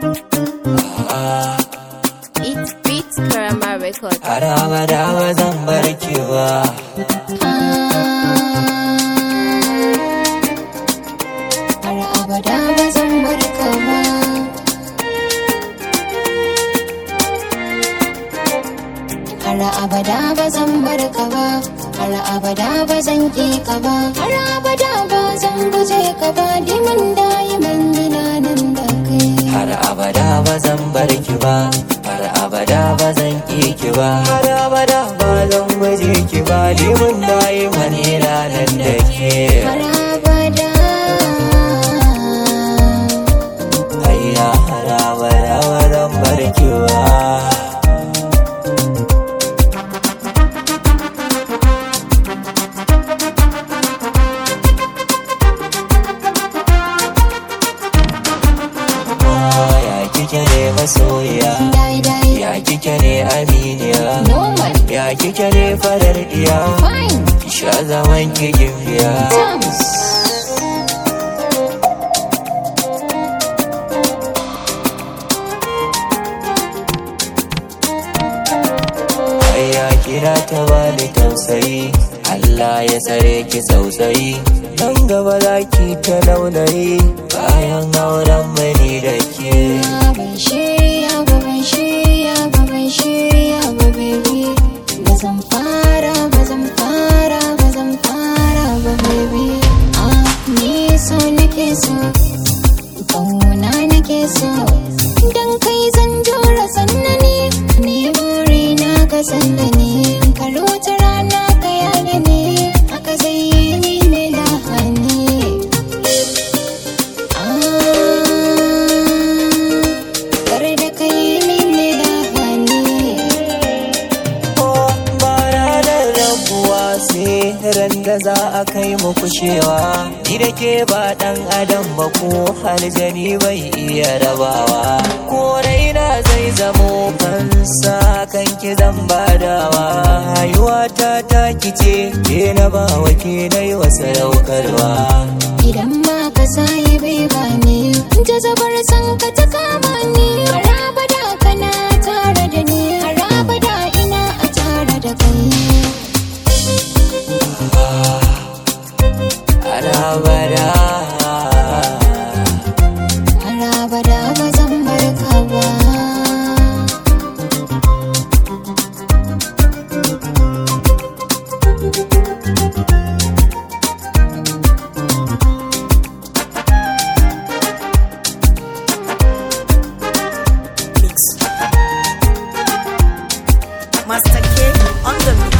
It's Beats Karama Record. Har abada ba zan bar ki ba. Har abada ba zan bar ka ba. Har abada ba zan bar ka ba. Har abada ba zan ki ka ba. Har abada ba zan guje ka ba. Dimin dayiman gina nan da kai. Har abada ba zan bar ki ba. Har abada ba zan ki ki ba. Har abada ba zan guje ki ba. Limun dayi manila nan da ke. Har abada. Hayya har abada ba zan bar ki ba. Kike ne masoya, ya kike ne aminiya, ya kike ne farar diya, ki sha zaman ki gimbiya. Ya kira ta bani tausayi, Allah ya tsare ki tausayi, nan gaba za ki ta launayi, bayan auren mani da ke. Ban shirya ba, ban shirya ba, ban shirya ba, baby. Ba zan fara ba, zan fara ba, zan fara ba, baby. Ni so nake so, ƙauna nake so, dan kai zan jura sannani, ni buri na ka sanda ni, kar wata rana ka yaga ni, haka zai yi mini lahani. Kar da ka yi mini lahani. Ba ranar rabuwa sai ran da za a kai mu kushewa, ni da ke ba ɗan adam ba ko aljani bai iya rabawa, ko raina zai zamo fansa kan ki zan badawa, rayuwa ta taki ce ke na bawa ke na yi wa sadaukarwa. Idan ma ka sayi bai bani, jazabar san ka ta kama ni, har abada kana tare da ni, har abada ina a tare da kai. Har abada, Har abada ba zan bar ka ba. Master K on the mix.